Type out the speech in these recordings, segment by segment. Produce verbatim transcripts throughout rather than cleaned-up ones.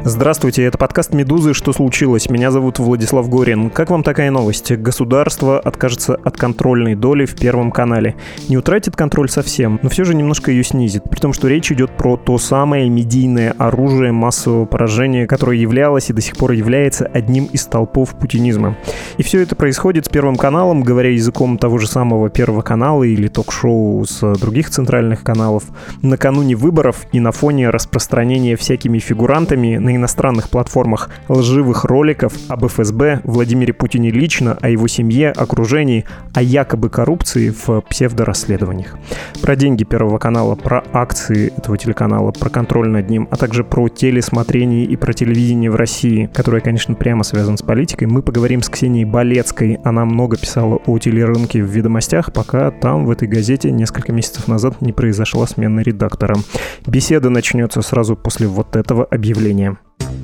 Здравствуйте, это подкаст «Медузы. Что случилось?». Меня зовут Владислав Горин. Как вам такая новость? Государство откажется от контрольной доли в Первом канале. Не утратит контроль совсем, но все же немножко ее снизит. При том, что речь идет про то самое медийное оружие массового поражения, которое являлось и до сих пор является одним из столпов путинизма. И все это происходит с Первым каналом, говоря языком того же самого Первого канала или ток-шоу с других центральных каналов, накануне выборов и на фоне распространения всякими фигурантами на иностранных платформах лживых роликов об эф эс бэ, Владимире Путине лично, о его семье, окружении, о якобы коррупции в псевдорасследованиях. Про деньги Первого канала, про акции этого телеканала, про контроль над ним, а также про телесмотрение и про телевидение в России, которое, конечно, прямо связано с политикой, мы поговорим с Ксенией Болецкой. Она много писала о телерынке в «Ведомостях», пока там, в этой газете, несколько месяцев назад не произошла смена редактора. Беседа начнется сразу после вот этого объявления.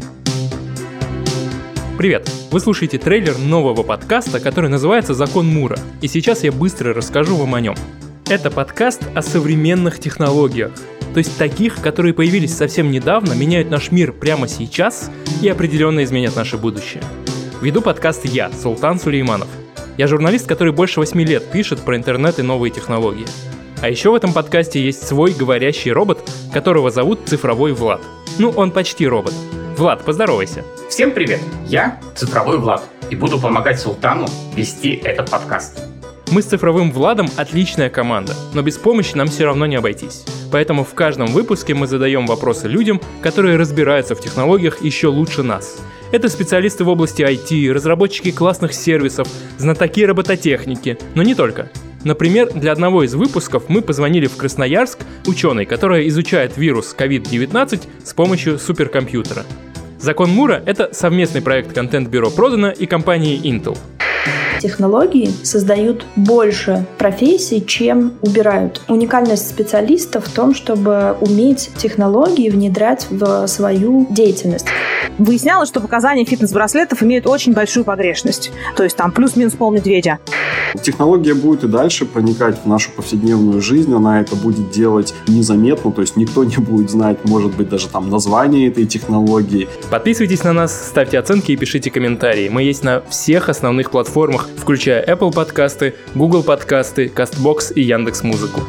Привет! Вы слушаете трейлер нового подкаста, который называется «Закон Мура», и сейчас я быстро расскажу вам о нем. Это подкаст о современных технологиях, то есть таких, которые появились совсем недавно, меняют наш мир прямо сейчас и определенно изменят наше будущее. Веду подкаст я, Султан Сулейманов. Я журналист, который больше восьми лет пишет про интернет и новые технологии. А еще в этом подкасте есть свой говорящий робот, которого зовут Цифровой Влад. Ну, он почти робот. Влад, поздоровайся. Всем привет, я Цифровой Влад и буду помогать Султану вести этот подкаст. Мы с Цифровым Владом отличная команда, но без помощи нам все равно не обойтись. Поэтому в каждом выпуске мы задаем вопросы людям, которые разбираются в технологиях еще лучше нас. Это специалисты в области ай ти, разработчики классных сервисов, знатоки робототехники, но не только. Например, для одного из выпусков мы позвонили в Красноярск ученой, которая изучает вирус ковид девятнадцать с помощью суперкомпьютера. «Закон Мура» — это совместный проект контент-бюро «Продано» и компании Intel. Технологии создают больше профессий, чем убирают. Уникальность специалистов в том, чтобы уметь технологии внедрять в свою деятельность. Выяснялось, что показания фитнес-браслетов имеют очень большую погрешность. То есть там плюс-минус полмедведя. Технология будет и дальше проникать в нашу повседневную жизнь. Она это будет делать незаметно. То есть никто не будет знать, может быть, даже там название этой технологии. Подписывайтесь на нас, ставьте оценки и пишите комментарии. Мы есть на всех основных платформах, включая Apple подкасты, Google подкасты, Castbox и Яндекс.Музыку.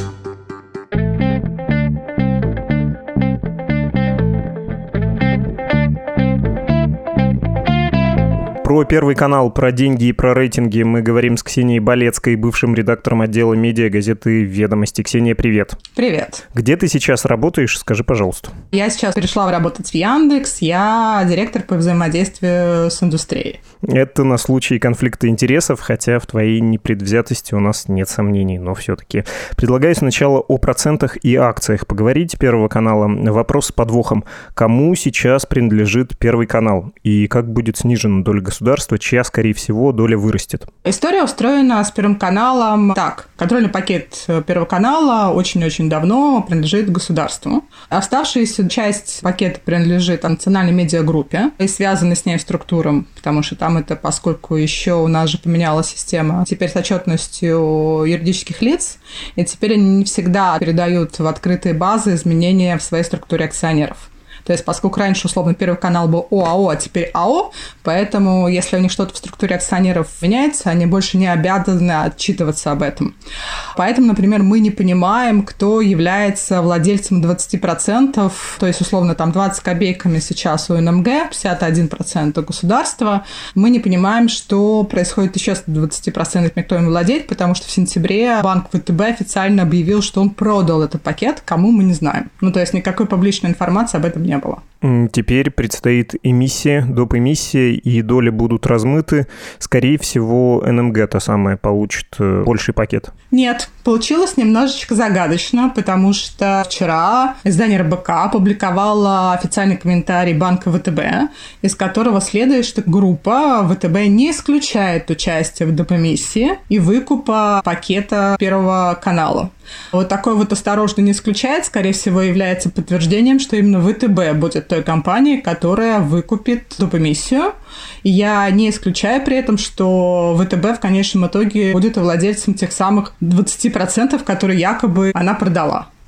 Про Первый канал, про деньги и про рейтинги мы говорим с Ксенией Болецкой, бывшим редактором отдела медиа газеты «Ведомости». Ксения, привет. Привет. Где ты сейчас работаешь? Скажи, пожалуйста. Я сейчас перешла работать в Яндекс. Я директор по взаимодействию с индустрией. Это на случай конфликта интересов, хотя в твоей непредвзятости у нас нет сомнений, но все-таки. Предлагаю сначала о процентах и акциях поговорить Первого канала. Вопрос с подвохом. Кому сейчас принадлежит Первый канал? И как будет снижена доля государства? Государства, чья, скорее всего, доля вырастет? История устроена с Первым каналом так. Контрольный пакет Первого канала очень-очень давно принадлежит государству. Оставшаяся часть пакета принадлежит национальной медиагруппе и связаны с ней структурам, потому что там это, поскольку еще у нас же поменялась система теперь с отчетностью юридических лиц, и теперь они не всегда передают в открытые базы изменения в своей структуре акционеров. То есть, поскольку раньше, условно, Первый канал был ОАО, а теперь АО, поэтому, если у них что-то в структуре акционеров меняется, они больше не обязаны отчитываться об этом. Поэтому, например, мы не понимаем, кто является владельцем двадцать процентов, то есть, условно, там двадцать копейками сейчас у эн эм гэ, пятьдесят один процент у государства. Мы не понимаем, что происходит еще с двадцать процентов, кто им владеет, потому что в сентябре банк вэ тэ бэ официально объявил, что он продал этот пакет, кому мы не знаем. Ну, то есть, никакой публичной информации об этом не было. Теперь предстоит эмиссия, доп. Эмиссия, и доли будут размыты. Скорее всего, эн эм гэ та самая получит больший пакет. Нет, получилось немножечко загадочно, потому что вчера издание эр бэ ка опубликовало официальный комментарий банка вэ тэ бэ, из которого следует, что группа вэ тэ бэ не исключает участие в доп. Эмиссии и выкупа пакета Первого канала. Вот такой вот осторожно не исключает, скорее всего, является подтверждением, что именно вэ тэ бэ будет той компанией, которая выкупит доп. Эмиссию. И я не исключаю при этом, что вэ тэ бэ в конечном итоге будет владельцем тех самых двадцати процентов, которые якобы она продала.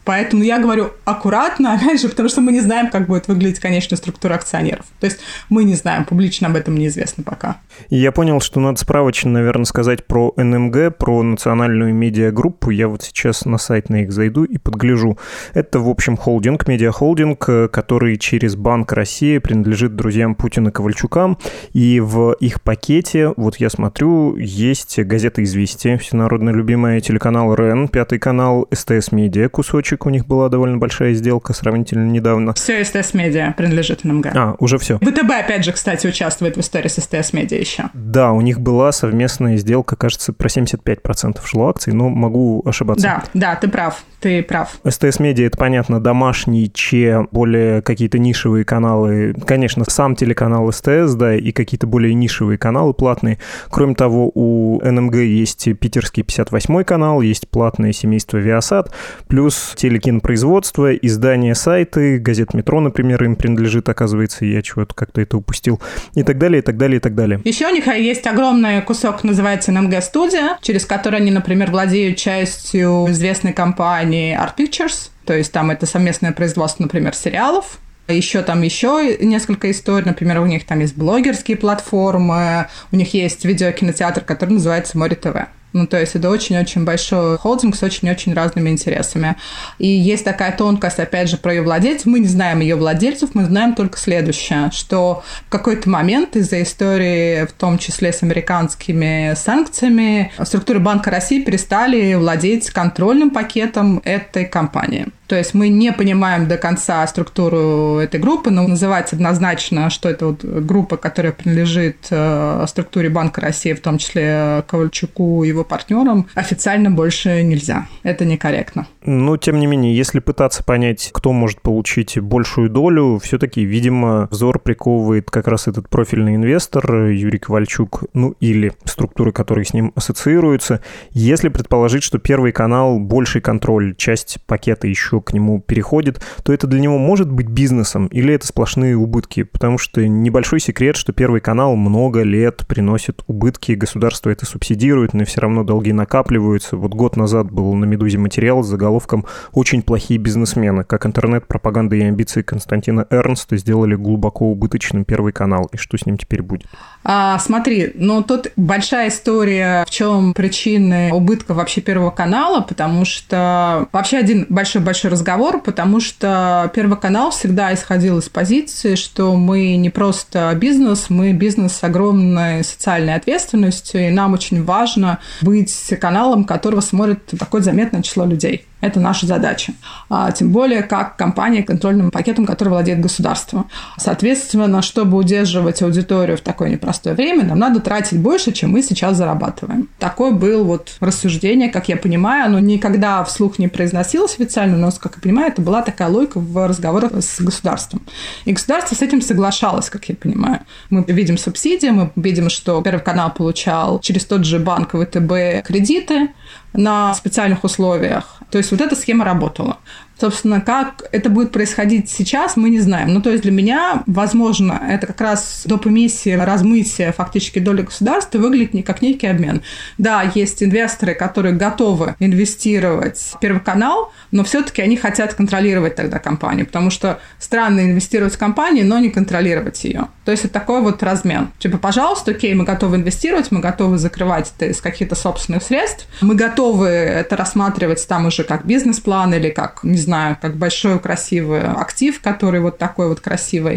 Поэтому я говорю аккуратно, опять же, потому что мы не знаем, как будет выглядеть конечная структура акционеров. То есть мы не знаем, публично об этом неизвестно пока. Я понял, что надо справочно, наверное, сказать про эн эм гэ, про национальную медиагруппу. Я вот сейчас на сайт на их зайду и подгляжу. Это, в общем, холдинг, медиахолдинг, который через Банк России принадлежит друзьям Путина Ковальчукам. И в их пакете, вот я смотрю, есть газета «Известия», всенародно любимая, телеканал РЕН, пятый канал, СТС Медиа, кусочек. У них была довольно большая сделка сравнительно недавно. Все СТС Медиа принадлежит эн эм гэ. А, уже все. ВТБ, опять же, кстати, участвует в истории с СТС Медиа еще. Да, у них была совместная сделка, кажется, про семьдесят пять процентов шло акций, но могу ошибаться. Да, да, ты прав, ты прав. СТС Медиа, это, понятно, домашний, че, более какие-то нишевые каналы. Конечно, сам телеканал СТС, да, и какие-то более нишевые каналы платные. Кроме того, у эн эм гэ есть питерский пятьдесят восьмой канал, есть платное семейство Viasat, плюс телекинопроизводство, издание, сайты, газет «Метро», например, им принадлежит, оказывается, я чего-то как-то это упустил, и так далее, и так далее, и так далее. Еще у них есть огромный кусок, называется эн эм гэ Studio, через который они, например, владеют частью известной компании Art Pictures, то есть там это совместное производство, например, сериалов. Еще там еще несколько историй, например, у них там есть блогерские платформы, у них есть видеокинотеатр, который называется Море ТВ. Ну, то есть это очень-очень большой холдинг с очень-очень разными интересами. И есть такая тонкость, опять же, про ее владельцев. Мы не знаем ее владельцев, мы знаем только следующее, что в какой-то момент из-за истории, в том числе с американскими санкциями, структуры Банка России перестали владеть контрольным пакетом этой компании. То есть мы не понимаем до конца структуру этой группы, но называть однозначно, что это вот группа, которая принадлежит э, структуре Банка России, в том числе Ковальчуку и его партнерам, официально больше нельзя. Это некорректно. Но, тем не менее, если пытаться понять, кто может получить большую долю, все-таки, видимо, взор приковывает как раз этот профильный инвестор Юрий Ковальчук, ну или структуры, которые с ним ассоциируются. Если предположить, что Первый канал больший контроль, часть пакета еще к нему переходит, то это для него может быть бизнесом или это сплошные убытки? Потому что небольшой секрет, что Первый канал много лет приносит убытки, государство это субсидирует, но все равно долги накапливаются. Вот год назад был на «Медузе» материал с заголовком «Очень плохие бизнесмены. Как интернет-пропаганда и амбиции Константина Эрнста сделали глубоко убыточным Первый канал». И что с ним теперь будет? А, смотри, ну тут большая история, в чем причины убытка вообще Первого канала, потому что вообще один большой-большой разговор, потому что Первый канал всегда исходил из позиции, что мы не просто бизнес, мы бизнес с огромной социальной ответственностью, и нам очень важно быть каналом, которого смотрит такое заметное число людей. Это наша задача. А, тем более, как компания контрольным пакетом, который владеет государство. Соответственно, чтобы удерживать аудиторию в такое непростое время, нам надо тратить больше, чем мы сейчас зарабатываем. Такое было вот рассуждение, как я понимаю. Оно никогда вслух не произносилось официально, но, как я понимаю, это была такая логика в разговорах с государством. И государство с этим соглашалось, как я понимаю. Мы видим субсидии, мы видим, что Первый канал получал через тот же банк ВТБ кредиты на специальных условиях. То есть вот эта схема работала. Собственно, как это будет происходить сейчас, мы не знаем. Ну, то есть для меня, возможно, это как раз доп. Эмиссия, размытие фактически доли государства выглядит не как некий обмен. Да, есть инвесторы, которые готовы инвестировать в Первый канал, но все-таки они хотят контролировать тогда компанию, потому что странно инвестировать в компанию, но не контролировать ее. То есть это такой вот размен. Типа, пожалуйста, окей, мы готовы инвестировать, мы готовы закрывать это из каких-то собственных средств, мы готовы это рассматривать там уже как бизнес-план или как, не знаю, как большой красивый актив, который вот такой вот красивый.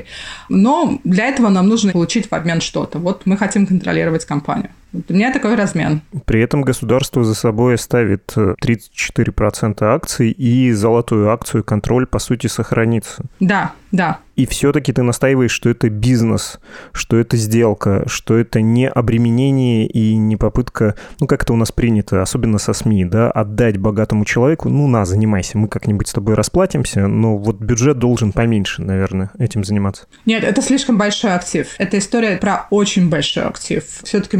Но для этого нам нужно получить в обмен что-то. Вот мы хотим контролировать компанию. Вот у меня такой размен. При этом государство за собой оставит тридцать четыре процента акций, и золотую акцию контроль, по сути, сохранится. Да, да. И все-таки ты настаиваешь, что это бизнес, что это сделка, что это не обременение и не попытка, ну, как это у нас принято, особенно со СМИ, да, отдать богатому человеку, ну, на, занимайся, мы как-нибудь с тобой расплатимся, но вот бюджет должен поменьше, наверное, этим заниматься. Нет, это слишком большой актив. Это история про очень большой актив. Все-таки у меня есть такое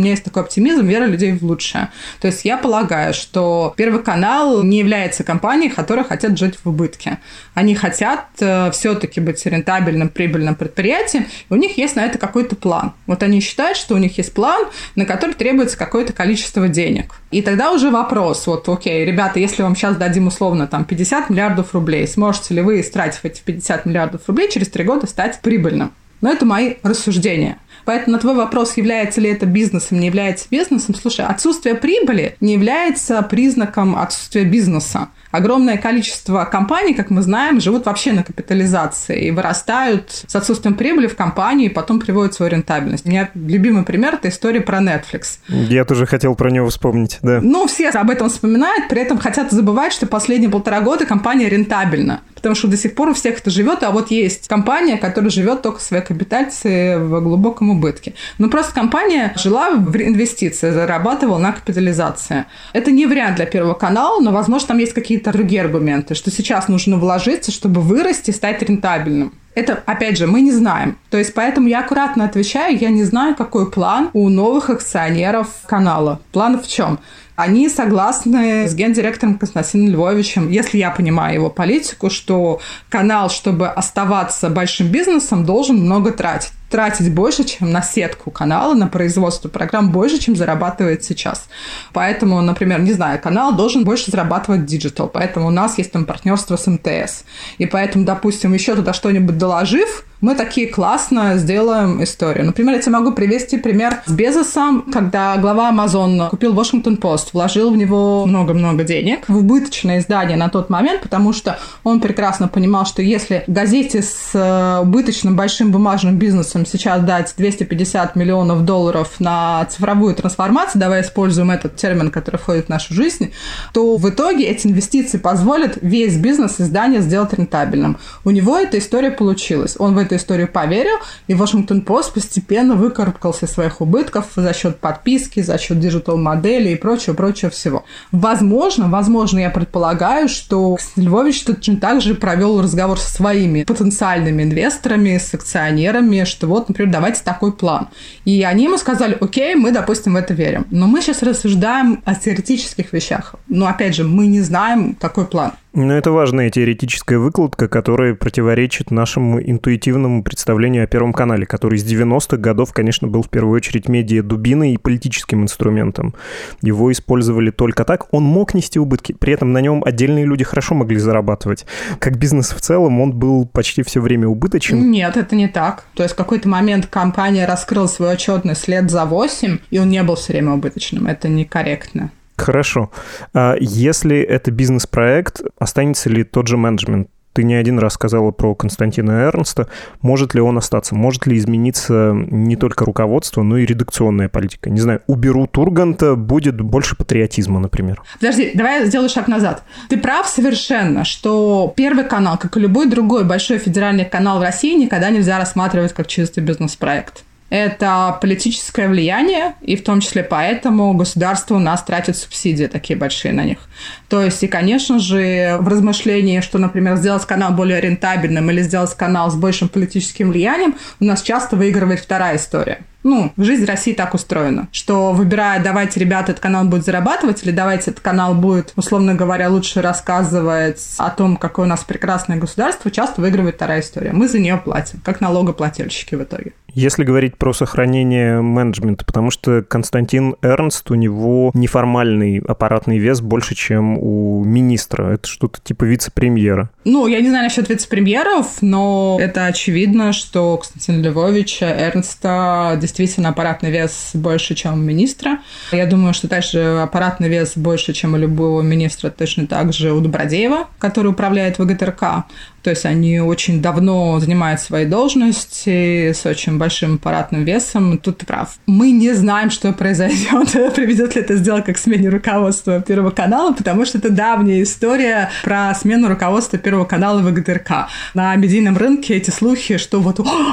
оптимизм, вера людей в лучшее. То есть я полагаю, что Первый канал не является компанией, которые хотят жить в убытке. Они хотят э, все-таки быть рентабельным, прибыльным предприятием, и у них есть на это какой-то план. Вот они считают, что у них есть план, на который требуется какое-то количество денег. И тогда уже вопрос, вот, окей, ребята, если вам сейчас дадим условно там пятьдесят миллиардов рублей, сможете ли вы, истратив эти пятьдесят миллиардов рублей, через три года стать прибыльным? Но это мои рассуждения. Поэтому на твой вопрос, является ли это бизнесом, не является бизнесом, слушай, отсутствие прибыли не является признаком отсутствия бизнеса. Огромное количество компаний, как мы знаем, живут вообще на капитализации и вырастают с отсутствием прибыли в компании и потом приводят свою рентабельность. У меня любимый пример – это история про Netflix. Я тоже хотел про него вспомнить, да. Ну, все об этом вспоминают, при этом хотят забывать, что последние полтора года компания рентабельна. Потому что до сих пор у всех это живет, а вот есть компания, которая живет только в своей капитализации в глубоком убытке. Ну, просто компания жила в инвестиции, зарабатывала на капитализации. Это не вариант для Первого канала, но, возможно, там есть какие-то другие аргументы, что сейчас нужно вложиться, чтобы вырасти и стать рентабельным. Это, опять же, мы не знаем. То есть, поэтому я аккуратно отвечаю, я не знаю, какой план у новых акционеров канала. План в чем? Они согласны с гендиректором Константином Львовичем, если я понимаю его политику, что канал, чтобы оставаться большим бизнесом, должен много тратить. Тратить больше, чем на сетку канала, на производство программ, больше, чем зарабатывает сейчас. Поэтому, например, не знаю, канал должен больше зарабатывать диджитал, поэтому у нас есть там партнерство с эм тэ эс. И поэтому, допустим, еще туда что-нибудь доложив, мы такие классно сделаем историю. Например, я тебе могу привести пример с Безосом, когда глава Amazon купил Washington Post, вложил в него много-много денег в убыточное издание на тот момент, потому что он прекрасно понимал, что если газете с убыточным большим бумажным бизнесом сейчас дать двести пятьдесят миллионов долларов на цифровую трансформацию, давай используем этот термин, который входит в нашу жизнь, то в итоге эти инвестиции позволят весь бизнес издания сделать рентабельным. У него эта история получилась. Он в эту историю поверил, и Washington Post постепенно выкарабкался из своих убытков за счет подписки, за счет диджитал-модели и прочего-прочего всего. Возможно, возможно, я предполагаю, что Львович точно так же провел разговор со своими потенциальными инвесторами, с акционерами, что вот, например, давайте такой план. И они ему сказали, окей, мы, допустим, в это верим. Но мы сейчас рассуждаем о теоретических вещах. Но, опять же, мы не знаем, какой план. Но это важная теоретическая выкладка, которая противоречит нашему интуитивному представлению о Первом канале, который с девяностых годов, конечно, был в первую очередь медиа-дубиной и политическим инструментом. Его использовали только так. Он мог нести убытки, при этом на нем отдельные люди хорошо могли зарабатывать. Как бизнес в целом, он был почти все время убыточен. Нет, это не так. То есть в какой-то момент компания раскрыла свой отчетность лет за восемь, и он не был все время убыточным. Это некорректно. Хорошо. А если это бизнес-проект, останется ли тот же менеджмент? Ты не один раз сказала про Константина Эрнста. Может ли он остаться? Может ли измениться не только руководство, но и редакционная политика? Не знаю, уберут Урганта, будет больше патриотизма, например. Подожди, давай я сделаю шаг назад. Ты прав совершенно, что Первый канал, как и любой другой большой федеральный канал в России, никогда нельзя рассматривать как чистый бизнес-проект. Это политическое влияние, и в том числе поэтому государство у нас тратит субсидии такие большие на них. То есть, и, конечно же, в размышлении, что, например, сделать канал более рентабельным или сделать канал с большим политическим влиянием, у нас часто выигрывает вторая история. Ну, жизнь в России так устроена, что выбирая, давайте, ребята, этот канал будет зарабатывать, или давайте, этот канал будет, условно говоря, лучше рассказывать о том, какое у нас прекрасное государство, часто выигрывает вторая история. Мы за нее платим, как налогоплательщики в итоге. Если говорить про сохранение менеджмента, потому что Константин Эрнст, у него неформальный аппаратный вес больше, чем у министра. Это что-то типа вице-премьера. Ну, я не знаю насчет вице-премьеров, но это очевидно, что у Константина Львовича Эрнста действительно аппаратный вес больше, чем у министра. Я думаю, что также аппаратный вес больше, чем у любого министра, точно так же у Добродеева, который управляет вэ гэ тэ эр ка. То есть они очень давно занимают свои должности с очень большим аппаратным весом. Тут ты прав. Мы не знаем, что произойдет, приведет ли это сделка к смене руководства Первого канала, потому что это давняя история про смену руководства Первого канала вэ гэ тэ эр ка. На медийном рынке эти слухи, что вот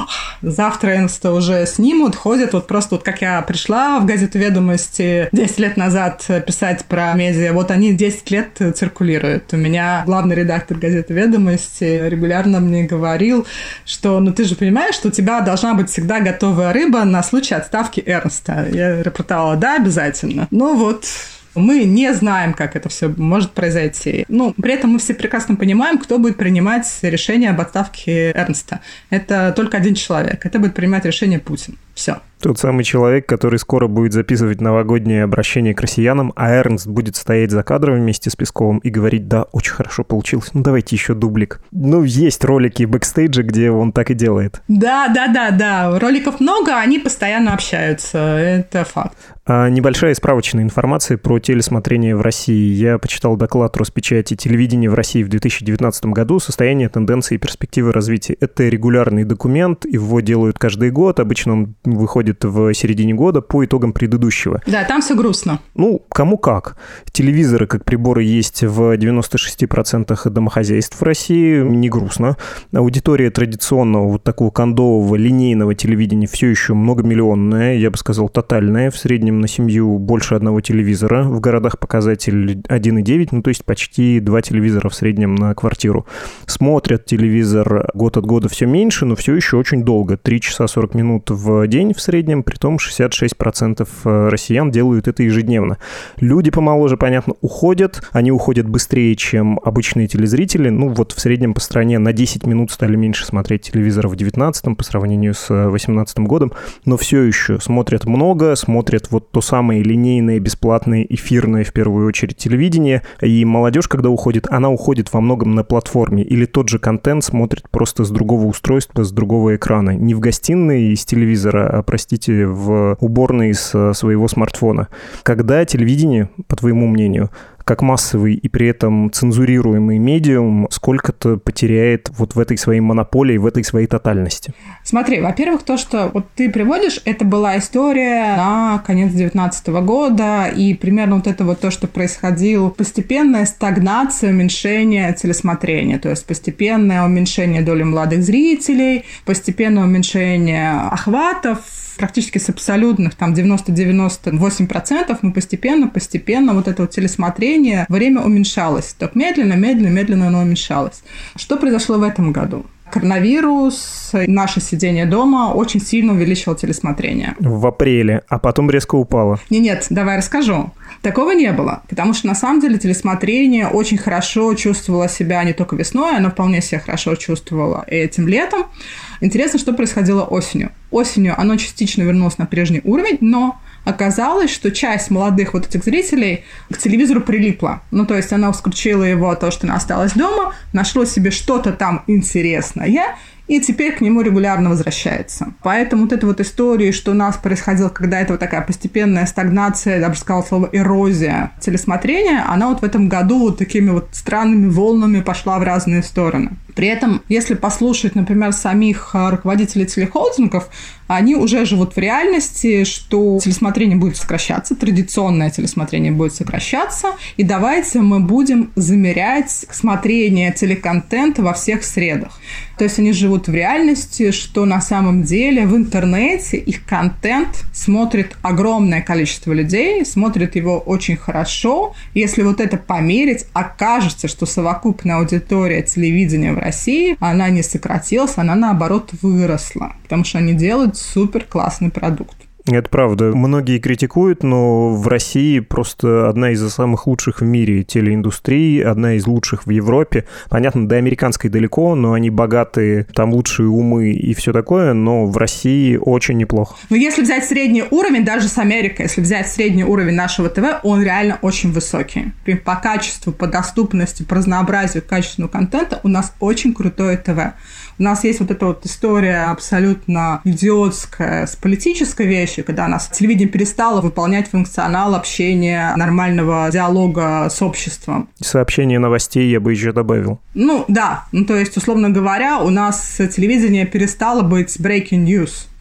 Завтра Эрнста уже снимут, ходят. Вот просто вот как я пришла в газету «Ведомости» десять лет назад писать про медиа, вот они десять лет циркулируют. У меня главный редактор газеты «Ведомости» регулярно мне говорил, что ну ты же понимаешь, что у тебя должна быть всегда готовая рыба на случай отставки Эрнста. Я рапортовала, да, обязательно. Ну вот... Мы не знаем, как это все может произойти. Ну, при этом мы все прекрасно понимаем, кто будет принимать решение об отставке Эрнста. Это только один человек. Это будет принимать решение Путин. Все. Тот самый человек, который скоро будет записывать новогоднее обращение к россиянам, а Эрнст будет стоять за кадром вместе с Песковым и говорить: да, очень хорошо получилось, ну давайте еще дублик. Ну, есть ролики бэкстейджа, где он так и делает. Да, да, да, да. Роликов много, они постоянно общаются. Это факт. А небольшая справочная информация про телесмотрение в России. Я почитал доклад Роспечати «Телевидение в России в две тысячи девятнадцатом году. Состояние, тенденции и перспективы развития». Это регулярный документ, его делают каждый год. Обычно он выходит в середине года по итогам предыдущего. Да, там все грустно. Ну, кому как. Телевизоры как приборы есть в девяноста шести процентах домохозяйств в России. Не грустно. Аудитория традиционного вот такого кондового линейного телевидения все еще многомиллионная, я бы сказал, тотальная. В среднем на семью больше одного телевизора. В городах показатель один и девять, ну то есть почти два телевизора в среднем на квартиру. Смотрят телевизор год от года все меньше, но все еще очень долго. три часа сорок минут в день в среднем, притом шестьдесят шесть процентов россиян делают это ежедневно. Люди помоложе, понятно, уходят. Они уходят быстрее, чем обычные телезрители. Ну вот в среднем по стране на десять минут стали меньше смотреть телевизора в девятнадцатом по сравнению с восемнадцатым годом, но все еще смотрят много, смотрят вот то самое линейное, бесплатное, эфирное в первую очередь телевидение. И молодежь, когда уходит, она уходит во многом на платформе. Или тот же контент смотрит просто с другого устройства, с другого экрана. Не в гостиной из телевизора, а, простите, в уборной из своего смартфона. Когда телевидение, по твоему мнению, как массовый и при этом цензурируемый медиум, сколько-то потеряет вот в этой своей монополии, в этой своей тотальности? Смотри, во-первых, то, что вот ты приводишь, это была история на конец девятнадцатого года, и примерно вот это вот то, что происходило, постепенная стагнация, уменьшение телесмотрения, то есть постепенное уменьшение доли молодых зрителей, постепенное уменьшение охватов, практически с абсолютных, там, девяносто-девяносто восемь процентов, мы постепенно-постепенно вот это вот телесмотрение, время уменьшалось. Так медленно, медленно, медленно оно уменьшалось. Что произошло в этом году? Коронавирус, наше сидение дома очень сильно увеличило телесмотрение. В апреле, а потом резко упало. Не, нет, давай расскажу. Такого не было, потому что на самом деле телесмотрение очень хорошо чувствовало себя не только весной, оно вполне себя хорошо чувствовало и этим летом. Интересно, что происходило осенью. Осенью оно частично вернулось на прежний уровень, но оказалось, что часть молодых вот этих зрителей к телевизору прилипла. Ну, то есть она исключила его от того, что она осталась дома, нашло себе что-то там интересное, и теперь к нему регулярно возвращается. Поэтому вот эта вот история, что у нас происходила, когда это вот такая постепенная стагнация, я бы сказала слово эрозия телесмотрения, она вот в этом году вот такими вот странными волнами пошла в разные стороны. При этом, если послушать, например, самих руководителей телехолдингов, они уже живут в реальности, что телесмотрение будет сокращаться, традиционное телесмотрение будет сокращаться, и давайте мы будем замерять смотрение телеконтента во всех средах. То есть они живут в реальности, что на самом деле в интернете их контент смотрит огромное количество людей, смотрит его очень хорошо. Если вот это померить, окажется, что совокупная аудитория телевидения в России, она не сократилась, она наоборот выросла, потому что они делают супер классный продукт. Это правда. Многие критикуют, но в России просто одна из самых лучших в мире телеиндустрий, одна из лучших в Европе. Понятно, до американской далеко, но они богатые, там лучшие умы и все такое, но в России очень неплохо. Но если взять средний уровень, даже с Америкой, если взять средний уровень нашего ТВ, он реально очень высокий. По качеству, по доступности, по разнообразию качественного контента у нас очень крутое ТВ. У нас есть вот эта вот история абсолютно идиотская с политической вещью, когда у нас телевидение перестало выполнять функционал общения, нормального диалога с обществом. Сообщение новостей я бы еще добавил. Ну, да. Ну, то есть, условно говоря, у нас телевидение перестало быть breaking news.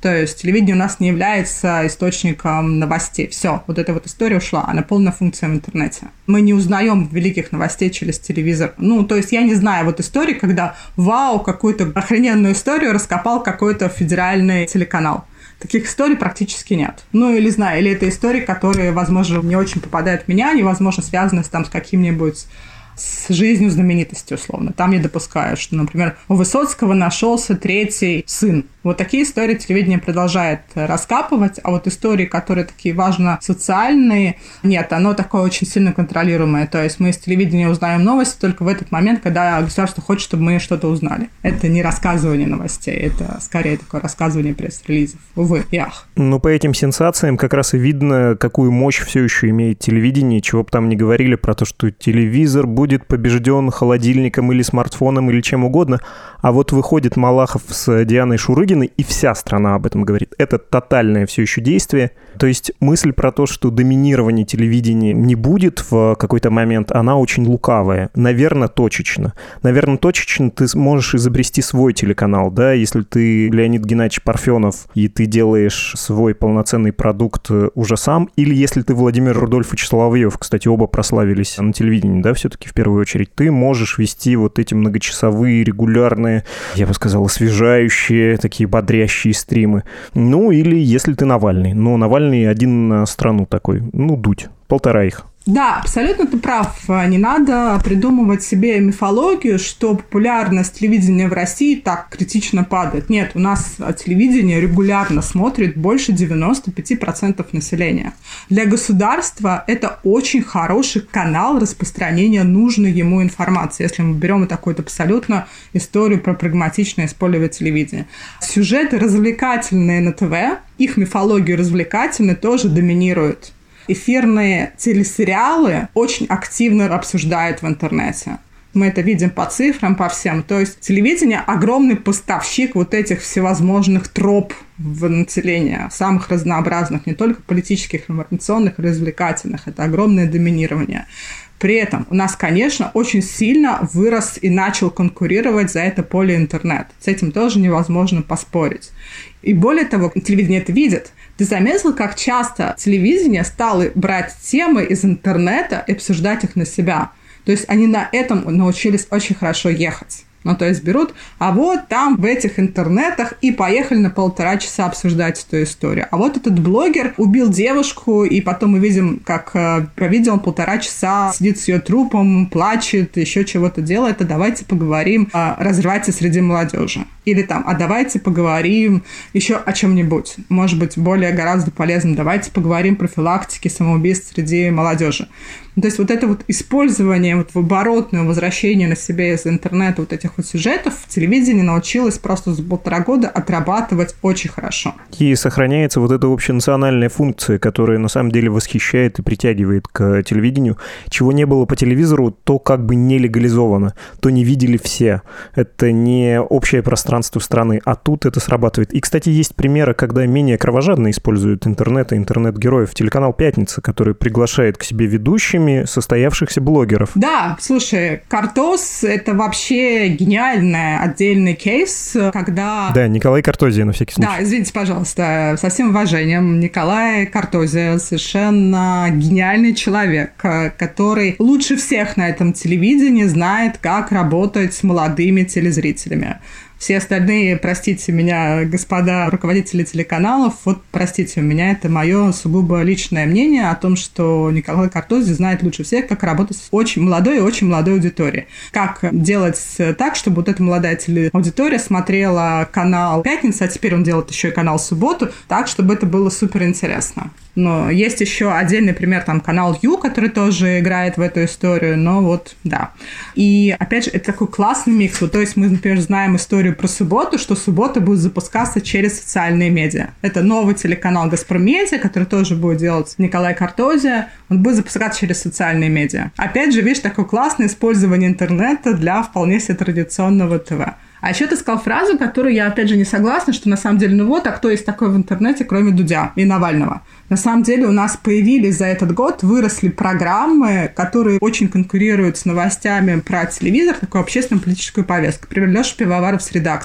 То есть телевидение у нас не является источником новостей. Все, вот эта вот история ушла, она полная функция в интернете. Мы не узнаем великих новостей через телевизор. Ну, то есть я не знаю вот истории, когда вау, какую-то охрененную историю раскопал какой-то федеральный телеканал. Таких историй практически нет. Ну, или знаю, или это истории, которые, возможно, не очень попадают в меня, они, возможно, связаны с, там, с каким-нибудь с жизнью знаменитости, условно. Там не допускаю, что, например, у Высоцкого нашелся третий сын. Вот такие истории телевидение продолжает раскапывать, а вот истории, которые такие важно социальные, нет, оно такое очень сильно контролируемое. То есть мы из телевидения узнаем новости только в этот момент, когда государство хочет, чтобы мы что-то узнали. Это не рассказывание новостей, это скорее такое рассказывание пресс-релизов. Увы и ах. Ну, по этим сенсациям как раз и видно, какую мощь все еще имеет телевидение, чего бы там ни говорили про то, что телевизор будет побежден холодильником или смартфоном или чем угодно, а вот выходит Малахов с Дианой Шурыгиной, и вся страна об этом говорит. Это тотальное все еще действие. То есть мысль про то, что доминирования телевидения не будет в какой-то момент, она очень лукавая. Наверное, точечно. Наверное, точечно ты можешь изобрести свой телеканал, да, если ты Леонид Геннадьевич Парфенов, и ты делаешь свой полноценный продукт уже сам, или если ты Владимир Рудольфович Соловьев, кстати, оба прославились на телевидении, да, все-таки в первую очередь, ты можешь вести вот эти многочасовые, регулярные, я бы сказал, освежающие, такие бодрящие стримы. Ну, или если ты Навальный. Но Навальный один на страну такой. Ну, дудь. Полтора их. Да, абсолютно ты прав. Не надо придумывать себе мифологию, что популярность телевидения в России так критично падает. Нет, у нас телевидение регулярно смотрит больше девяносто пять процентов населения. Для государства это очень хороший канал распространения нужной ему информации, если мы берем такую абсолютно историю про прагматичное использование телевидения. Сюжеты развлекательные на ТВ, их мифологию развлекательной тоже доминируют. Эфирные телесериалы очень активно обсуждают в интернете. Мы это видим по цифрам, по всем. То есть телевидение – огромный поставщик вот этих всевозможных троп в население, самых разнообразных, не только политических, информационных, развлекательных. Это огромное доминирование. При этом у нас, конечно, очень сильно вырос и начал конкурировать за это поле интернет. С этим тоже невозможно поспорить. И более того, телевидение это видит. Ты заметил, как часто телевидение стало брать темы из интернета и обсуждать их на себя? То есть они на этом научились очень хорошо ехать. Ну, то есть берут, а вот там в этих интернетах и поехали на полтора часа обсуждать эту историю. А вот этот блогер убил девушку, и потом мы видим, как по видео он полтора часа сидит с ее трупом, плачет, еще чего-то делает, а давайте поговорим о разрывате среди молодежи. Или там, а давайте поговорим еще о чем-нибудь, может быть, более гораздо полезным. Давайте поговорим про профилактике самоубийств среди молодежи. То есть вот это вот использование вот в оборотное возвращение на себе из интернета вот этих вот сюжетов телевидение научилось просто за полтора года отрабатывать очень хорошо. И сохраняется вот эта общенациональная функция, которая на самом деле восхищает и притягивает к телевидению. Чего не было по телевизору, то как бы не легализовано, то не видели все. Это не общее пространство страны, а тут это срабатывает. И, кстати, есть примеры, когда менее кровожадно используют интернет и интернет-героев. Телеканал «Пятница», который приглашает к себе ведущими состоявшихся блогеров. Да, слушай, Картоз — это вообще гениальный отдельный кейс, когда... Да, Николай Картозия, на всякий случай. Да, извините, пожалуйста, со всем уважением, Николай Картозия совершенно гениальный человек, который лучше всех на этом телевидении знает, как работать с молодыми телезрителями. Все остальные, простите меня, господа руководители телеканалов, вот простите меня, это мое сугубо личное мнение о том, что Николай Картозий знает лучше всех, как работать с очень молодой и очень молодой аудиторией. Как делать так, чтобы вот эта молодая телеаудитория смотрела канал «Пятница», а теперь он делает еще и канал «Субботу», так, чтобы это было суперинтересно. Но есть еще отдельный пример, там, канал Ю, который тоже играет в эту историю, но вот, да. И, опять же, это такой классный микс. Вот, то есть мы, например, знаем историю про субботу, что суббота будет запускаться через социальные медиа. Это новый телеканал «Газпромедиа», который тоже будет делать Николай Картозия. Он будет запускаться через социальные медиа. Опять же, видишь, такое классное использование интернета для вполне себе традиционного ТВ. А еще ты сказал фразу, которую я, опять же, не согласна, что на самом деле, ну вот, а кто есть такой в интернете, кроме Дудя и Навального? На самом деле у нас появились за этот год, выросли программы, которые очень конкурируют с новостями про телевизор, такую общественно-политическую повестку. Например, Леша Пивоваров с «Редакции».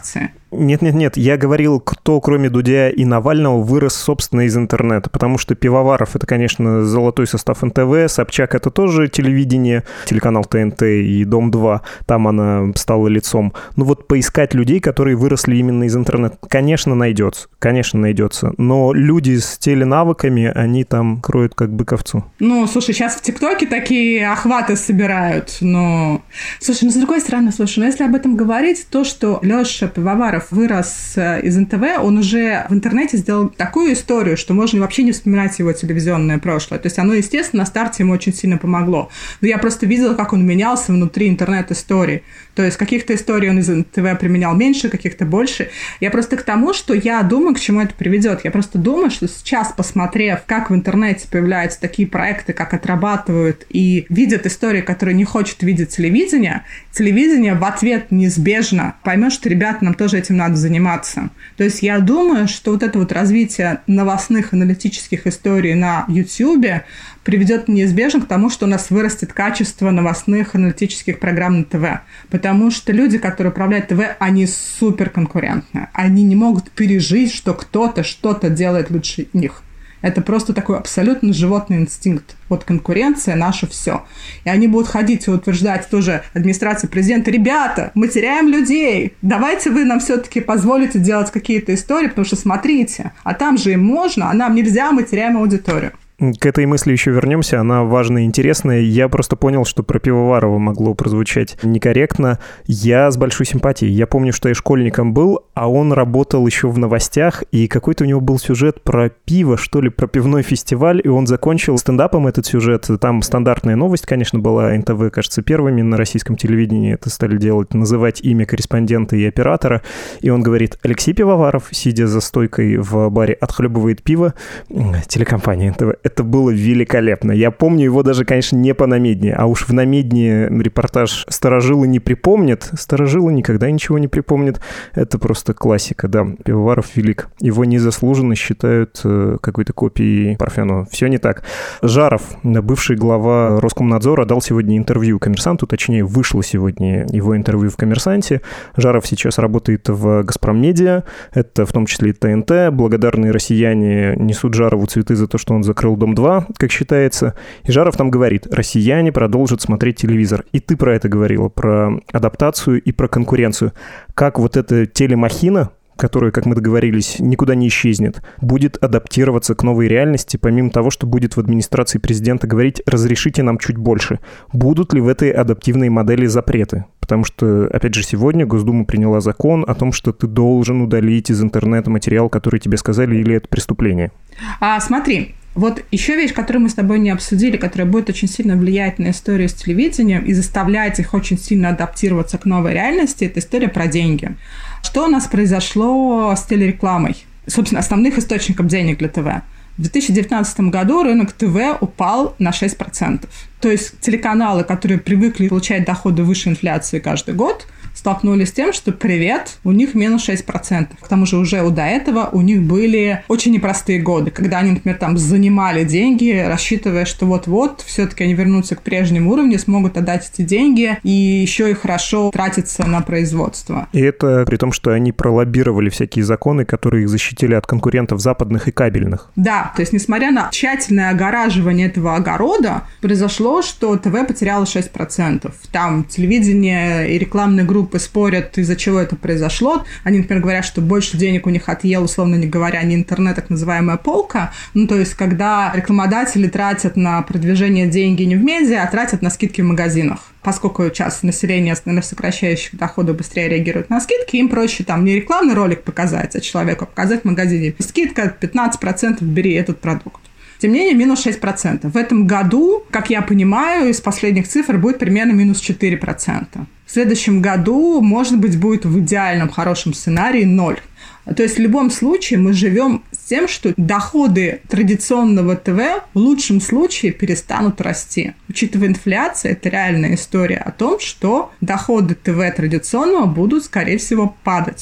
Нет-нет-нет, я говорил, кто кроме Дудя и Навального вырос, собственно, из интернета, потому что Пивоваров — это, конечно, золотой состав эн тэ вэ, Собчак — это тоже телевидение, телеканал тэ эн тэ и Дом-два, там она стала лицом. Ну вот поискать людей, которые выросли именно из интернета, конечно, найдется, конечно, найдется, но люди с теленавыками, они там кроют как бык овцу. Ну, слушай, сейчас в ТикТоке такие охваты собирают, но... Слушай, ну, с другой стороны, слушай, ну, если об этом говорить, то, что Лёша Пивоваров вырос из эн тэ вэ, он уже в интернете сделал такую историю, что можно вообще не вспоминать его телевизионное прошлое. То есть оно, естественно, на старте ему очень сильно помогло. Но я просто видела, как он менялся внутри интернет-историй. То есть каких-то историй он из эн тэ вэ применял меньше, каких-то больше. Я просто к тому, что я думаю, к чему это приведет. Я просто думаю, что сейчас, посмотрев, как в интернете появляются такие проекты, как отрабатывают и видят истории, которые не хочет видеть телевидение, телевидение в ответ неизбежно поймет, что, ребята, нам тоже этим надо заниматься. То есть я думаю, что вот это вот развитие новостных аналитических историй на Ютьюбе приведет неизбежно к тому, что у нас вырастет качество новостных аналитических программ на ТВ. Потому что люди, которые управляют ТВ, они суперконкурентны. Они не могут пережить, что кто-то что-то делает лучше них. Это просто такой абсолютно животный инстинкт. Вот конкуренция — наше все. И они будут ходить и утверждать тоже администрации президента: ребята, мы теряем людей, давайте вы нам все-таки позволите делать какие-то истории, потому что смотрите, а там же им можно, а нам нельзя, мы теряем аудиторию. К этой мысли еще вернемся, она важная и интересная. Я просто понял, что про Пивоварова могло прозвучать некорректно. Я с большой симпатией. Я помню, что я школьником был, а он работал еще в новостях, и какой-то у него был сюжет про пиво, что ли, про пивной фестиваль, и он закончил стендапом этот сюжет. Там стандартная новость, конечно, была. эн тэ вэ, кажется, первыми на российском телевидении это стали делать, называть имя корреспондента и оператора. И он говорит: Алексей Пивоваров, сидя за стойкой в баре, отхлебывает пиво. Телекомпания эн тэ вэ. Это было великолепно. Я помню его даже, конечно, не по намедни, а уж в намедни репортаж «Старожилы не припомнят». Старожилы никогда ничего не припомнят. Это просто классика, да. Пивоваров велик. Его незаслуженно считают какой-то копией Парфенова. Все не так. Жаров, бывший глава Роскомнадзора, дал сегодня интервью «Коммерсанту», точнее, вышло сегодня его интервью в «Коммерсанте». Жаров сейчас работает в «Газпроммедиа», это в том числе и тэ эн тэ. Благодарные россияне несут Жарову цветы за то, что он закрыл Дом-два, как считается. И Жаров там говорит: россияне продолжат смотреть телевизор. И ты про это говорила, про адаптацию и про конкуренцию. Как вот эта телемахина, которая, как мы договорились, никуда не исчезнет, будет адаптироваться к новой реальности, помимо того, что будет в администрации президента говорить: разрешите нам чуть больше. Будут ли в этой адаптивной модели запреты? Потому что, опять же, сегодня Госдума приняла закон о том, что ты должен удалить из интернета материал, который тебе сказали, или это преступление. А, смотри, вот еще вещь, которую мы с тобой не обсудили, которая будет очень сильно влиять на историю с телевидением и заставлять их очень сильно адаптироваться к новой реальности, это история про деньги. Что у нас произошло с телерекламой? Собственно, основных источников денег для ТВ. В две тысячи девятнадцатом году рынок ТВ упал на шесть процентов. То есть телеканалы, которые привыкли получать доходы выше инфляции каждый год, столкнулись с тем, что привет, у них минус шесть процентов. К тому же уже до этого у них были очень непростые годы, когда они, например, там занимали деньги, рассчитывая, что вот-вот все-таки они вернутся к прежнему уровню, смогут отдать эти деньги и еще и хорошо тратиться на производство. И это при том, что они пролоббировали всякие законы, которые их защитили от конкурентов западных и кабельных. Да, то есть несмотря на тщательное огораживание этого огорода, произошло, что ТВ потеряло шесть процентов. Там телевидение и рекламные группы спорят, из-за чего это произошло. Они, например, говорят, что больше денег у них отъел, условно не говоря, не интернет, так называемая полка. Ну, то есть, когда рекламодатели тратят на продвижение деньги не в медиа, а тратят на скидки в магазинах. Поскольку сейчас население на сокращающих доходы быстрее реагирует на скидки, им проще там не рекламный ролик показать, а человеку показать в магазине. Скидка пятнадцать процентов, бери этот продукт. Тем не менее, минус шесть процентов. В этом году, как я понимаю, из последних цифр будет примерно минус четыре процента. В следующем году, может быть, будет в идеальном хорошем сценарии ноль. То есть в любом случае мы живем с тем, что доходы традиционного ТВ в лучшем случае перестанут расти. Учитывая инфляцию, это реальная история о том, что доходы ТВ традиционного будут, скорее всего, падать.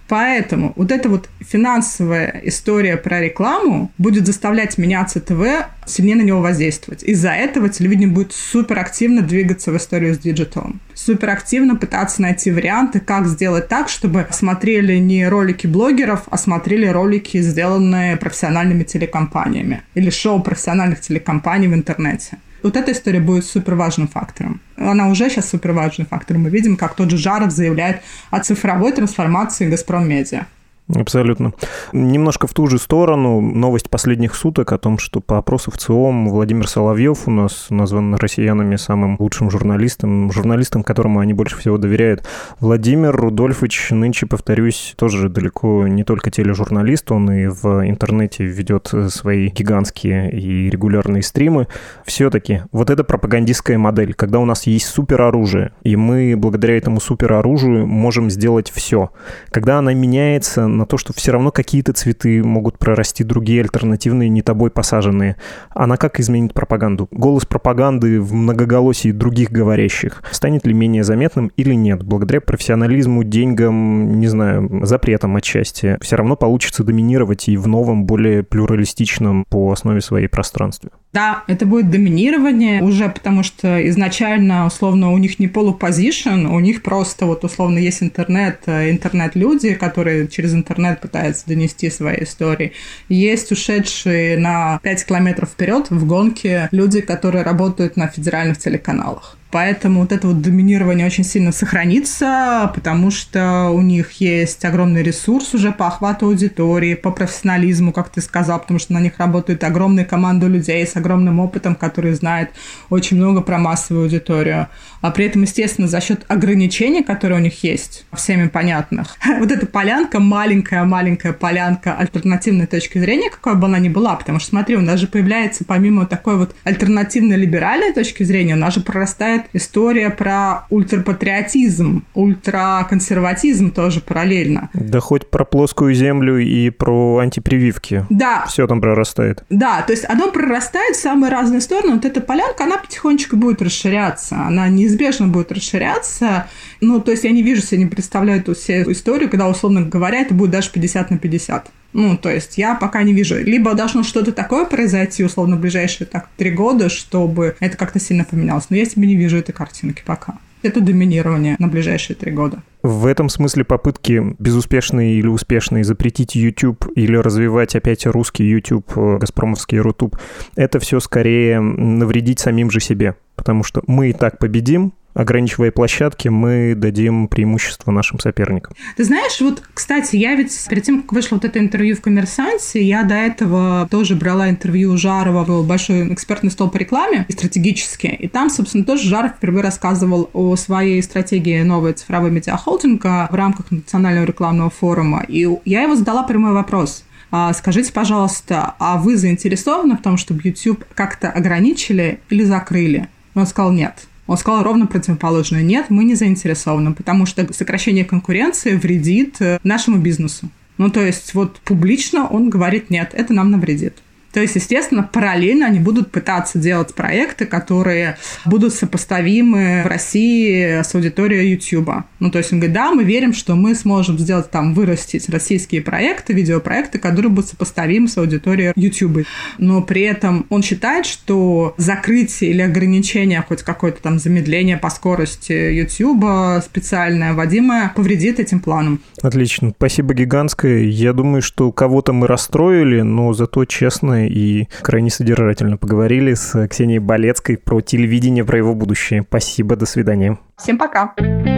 Поэтому вот эта вот финансовая история про рекламу будет заставлять меняться ТВ, сильнее на него воздействовать. Из-за этого телевидение будет суперактивно двигаться в историю с диджиталом. Суперактивно пытаться найти варианты, как сделать так, чтобы смотрели не ролики блогеров, а смотрели ролики, сделанные профессиональными телекомпаниями или шоу профессиональных телекомпаний в интернете. Вот эта история будет суперважным фактором. Она уже сейчас суперважный фактор. Мы видим, как тот же Жаров заявляет о цифровой трансформации «Газпром Медиа». Абсолютно. Немножко в ту же сторону новость последних суток о том, что по опросу в ЦИОМ Владимир Соловьев у нас назван россиянами самым лучшим журналистом, журналистом, которому они больше всего доверяют. Владимир Рудольфович нынче, повторюсь, тоже далеко не только тележурналист, он и в интернете ведет свои гигантские и регулярные стримы. Все-таки вот эта пропагандистская модель, когда у нас есть супероружие, и мы благодаря этому супероружию можем сделать все. Когда она меняется на то, что все равно какие-то цветы могут прорасти, другие альтернативные, не тобой посаженные. Она как изменит пропаганду? Голос пропаганды в многоголосии других говорящих станет ли менее заметным или нет? Благодаря профессионализму, деньгам, не знаю, запретам отчасти, все равно получится доминировать и в новом, более плюралистичном по основе своей пространстве. Да, это будет доминирование уже, потому что изначально, условно, у них не полупозишн, у них просто вот условно есть интернет, интернет-люди, которые через интернет пытаются донести свои истории. Есть ушедшие на пять километров вперед в гонке люди, которые работают на федеральных телеканалах. Поэтому вот это вот доминирование очень сильно сохранится, потому что у них есть огромный ресурс уже по охвату аудитории, по профессионализму, как ты сказал, потому что на них работает огромная команда людей с огромным опытом, которые знают очень много про массовую аудиторию. А при этом, естественно, за счет ограничений, которые у них есть, всеми понятных, вот эта полянка, маленькая-маленькая полянка альтернативной точки зрения, какой бы она ни была, потому что, смотри, у нас же появляется, помимо такой вот альтернативной либеральной точки зрения, у нас же прорастает история про ультрапатриотизм, ультраконсерватизм тоже параллельно. Да хоть про плоскую землю и про антипрививки. Да. Все там прорастает. Да, то есть оно прорастает в самые разные стороны. Вот эта полянка, она потихонечку будет расширяться. Она неизбежно будет расширяться. Ну, то есть я не вижу себе, не представляю эту всю историю, когда, условно говоря, это будет даже пятьдесят на пятьдесят. Ну, то есть я пока не вижу. Либо должно что-то такое произойти, условно, в ближайшие так, три года, чтобы это как-то сильно поменялось. Но я себе не вижу этой картинки пока. Это доминирование на ближайшие три года. В этом смысле попытки безуспешные или успешные запретить YouTube или развивать опять русский YouTube, газпромовский Рутуб, это все скорее навредить самим же себе. Потому что мы и так победим, ограничивая площадки, мы дадим преимущество нашим соперникам. Ты знаешь, вот, кстати, я ведь перед тем, как вышло вот это интервью в «Коммерсанте», я до этого тоже брала интервью у Жарова, был большой экспертный стол по рекламе стратегически, и там, собственно, тоже Жаров впервые рассказывал о своей стратегии новой цифровой медиахолдинга в рамках национального рекламного форума, и я его задала прямой вопрос. Скажите, пожалуйста, а вы заинтересованы в том, чтобы YouTube как-то ограничили или закрыли? Он сказал нет. Он сказал ровно противоположное. Нет, мы не заинтересованы, потому что сокращение конкуренции вредит нашему бизнесу. Ну, то есть, вот публично он говорит нет, это нам навредит. То есть, естественно, параллельно они будут пытаться делать проекты, которые будут сопоставимы в России с аудиторией YouTube. Ну, то есть, он говорит, да, мы верим, что мы сможем сделать там, вырастить российские проекты, видеопроекты, которые будут сопоставимы с аудиторией YouTube. Но при этом он считает, что закрытие или ограничение, хоть какое-то там замедление по скорости YouTube специальное, вводимое, повредит этим планам. Отлично. Спасибо гигантское. Я думаю, что кого-то мы расстроили, но зато честно и крайне содержательно поговорили с Ксенией Болецкой про телевидение, про его будущее. Спасибо, до свидания. Всем пока.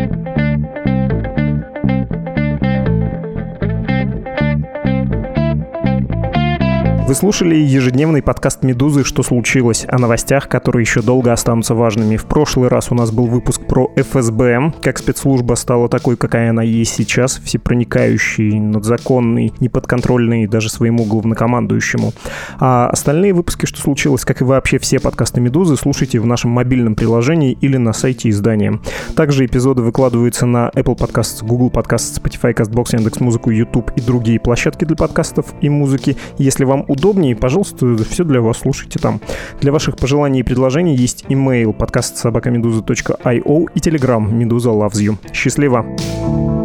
Вы слушали ежедневный подкаст «Медузы. Что случилось?» о новостях, которые еще долго останутся важными. В прошлый раз у нас был выпуск про эф эс бэ, как спецслужба стала такой, какая она есть сейчас, всепроникающей, надзаконной, неподконтрольной даже своему главнокомандующему. А остальные выпуски «Что случилось?», как и вообще все подкасты «Медузы», слушайте в нашем мобильном приложении или на сайте издания. Также эпизоды выкладываются на Apple Podcasts, Google Podcasts, Spotify, CastBox, Яндекс.Музыку, YouTube и другие площадки для подкастов и музыки. Если вам удобнее, пожалуйста, все для вас слушайте там. Для ваших пожеланий и предложений есть имейл подкаст собака медуза точка ай о и телеграм Медуза loves you. Счастливо!